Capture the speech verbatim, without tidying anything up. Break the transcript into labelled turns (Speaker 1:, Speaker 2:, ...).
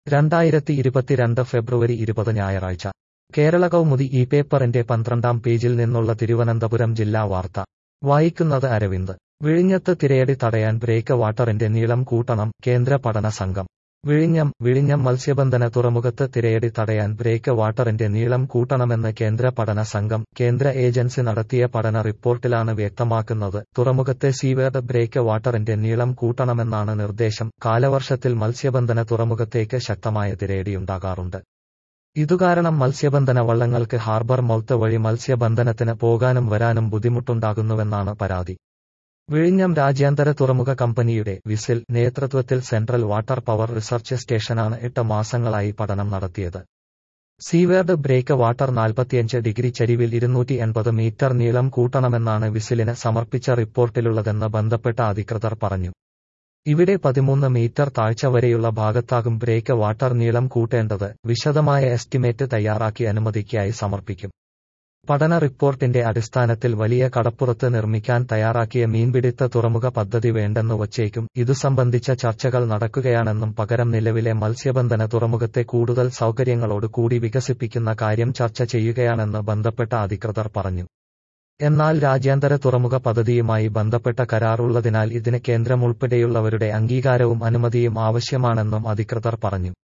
Speaker 1: രണ്ടായിരത്തി ഇരുപത്തിരണ്ട് ഫെബ്രുവരി ഇരുപത് ഞായറാഴ്ച കേരള കൗമുദി ഈ പേപ്പറിന്റെ പന്ത്രണ്ടാം പേജിൽ നിന്നുള്ള തിരുവനന്തപുരം ജില്ലാ വാർത്ത വായിക്കുന്നത് അരവിന്ദ്. വിഴിഞ്ഞത്ത് തിരയടി തടയാൻ ബ്രേക്ക് വാട്ടറിന്റെ നീളം കൂട്ടണം, കേന്ദ്ര പഠന സംഘം. വിഴിഞ്ഞം വിഴിഞ്ഞം മത്സ്യബന്ധന തുറമുഖത്ത് തിരയടി തടയാൻ ബ്രേക്ക് വാട്ടറിന്റെ നീളം കൂട്ടണമെന്ന് കേന്ദ്ര പഠന സംഘം. കേന്ദ്ര ഏജൻസി നടത്തിയ പഠന റിപ്പോർട്ടിലാണ് വ്യക്തമാക്കുന്നത്. തുറമുഖത്തെ സീവേർഡ് ബ്രേക്ക് വാട്ടറിന്റെ നീളം കൂട്ടണമെന്നാണ് നിർദ്ദേശം. കാലവർഷത്തിൽ മത്സ്യബന്ധന തുറമുഖത്തേക്ക് ശക്തമായ തിരയടിയുണ്ടാകാറുണ്ട്. ഇതുകാരണം മത്സ്യബന്ധന വള്ളങ്ങൾക്ക് ഹാർബർ മൗത്ത് വഴി മത്സ്യബന്ധനത്തിന് പോകാനും വരാനും ബുദ്ധിമുട്ടുണ്ടാകുന്നുവെന്നാണ് പരാതി. വിഴിഞ്ഞം രാജ്യാന്തര തുറമുഖ കമ്പനിയുടെ വിസിൽ നേതൃത്വത്തിൽ സെൻട്രൽ വാട്ടർ പവർ റിസർച്ച് സ്റ്റേഷനാണ് എട്ട് മാസങ്ങളായി പഠനം നടത്തിയത്. സീവേർഡ് ബ്രേക്ക് വാട്ടർ നാൽപ്പത്തിയഞ്ച് ഡിഗ്രി ചരിവിൽ ഇരുന്നൂറ്റി എൺപത് മീറ്റർ നീളം കൂട്ടണമെന്നാണ് വിസിലിന് സമർപ്പിച്ച റിപ്പോർട്ടിലുള്ളതെന്ന് ബന്ധപ്പെട്ട അധികൃതർ പറഞ്ഞു. ഇവിടെ പതിമൂന്ന് മീറ്റർ താഴ്ച വരെയുള്ള ഭാഗത്താകും ബ്രേക്ക് വാട്ടർ നീളം കൂട്ടേണ്ടത്. വിശദമായ എസ്റ്റിമേറ്റ് തയ്യാറാക്കി അനുമതിക്കായി സമർപ്പിക്കും. പഠന റിപ്പോർട്ടിന്റെ അടിസ്ഥാനത്തിൽ വലിയ കടപ്പുറത്ത് നിർമ്മിക്കാൻ തയ്യാറാക്കിയ മീൻപിടുത്ത തുറമുഖ പദ്ധതി വേണ്ടെന്നു വച്ചേക്കും. ഇതു സംബന്ധിച്ച ചർച്ചകൾ നടക്കുകയാണെന്നും പകരം നിലവിലെ മത്സ്യബന്ധന തുറമുഖത്തെ കൂടുതൽ സൗകര്യങ്ങളോട് കൂടി വികസിപ്പിക്കുന്ന കാര്യം ചർച്ച ചെയ്യുകയാണെന്ന് ബന്ധപ്പെട്ട അധികൃതർ പറഞ്ഞു. എന്നാൽ രാജ്യാന്തര തുറമുഖ പദ്ധതിയുമായി ബന്ധപ്പെട്ട കരാർ ഉള്ളതിനാൽ ഇതിന് കേന്ദ്രം ഉൾപ്പെടെയുള്ളവരുടെ അംഗീകാരവും അനുമതിയും ആവശ്യമാണെന്നും അധികൃതർ പറഞ്ഞു.